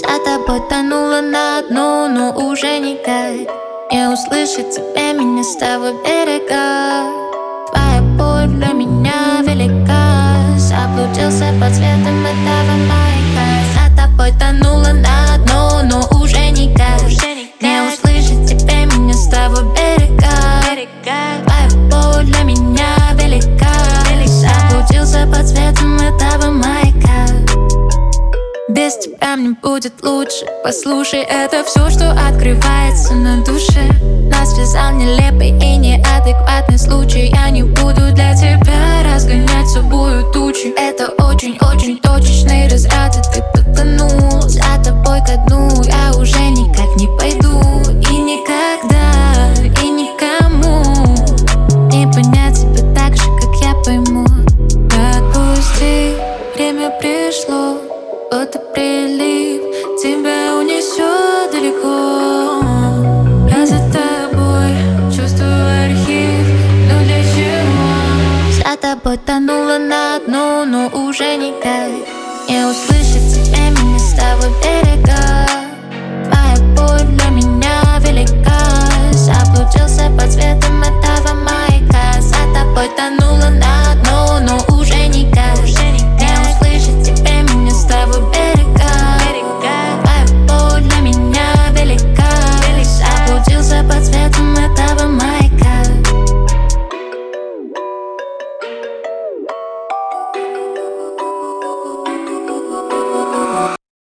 За тобой тонула на дну, но уже никак не услышит тебя меня с того берега. Твоя боль для меня велика. Заблудился под светом этого маяка. За тобой тонула на дну, но уже никак не услышит тебя меня с того берега. Твоя боль для меня велика. Заблудился под светом этого маяка. Без тебя мне будет лучше. Послушай, это все, что открывается на душе. Нас связал нелепый и неадекватный случай. Я не буду для тебя разгонять собою тучи. Это очень-очень точечный разряд, и ты потонул. За тобой ко дну я уже никак не пойду. И никогда, и никому не понять тебя так же, как я пойму. Отпусти, время пришло. Вот и прилив тебя унесет далеко. Я за тобой чувствую архив, но для чего? За тобой тонула на дну, но уже никак не услышит тебя меня с того берега.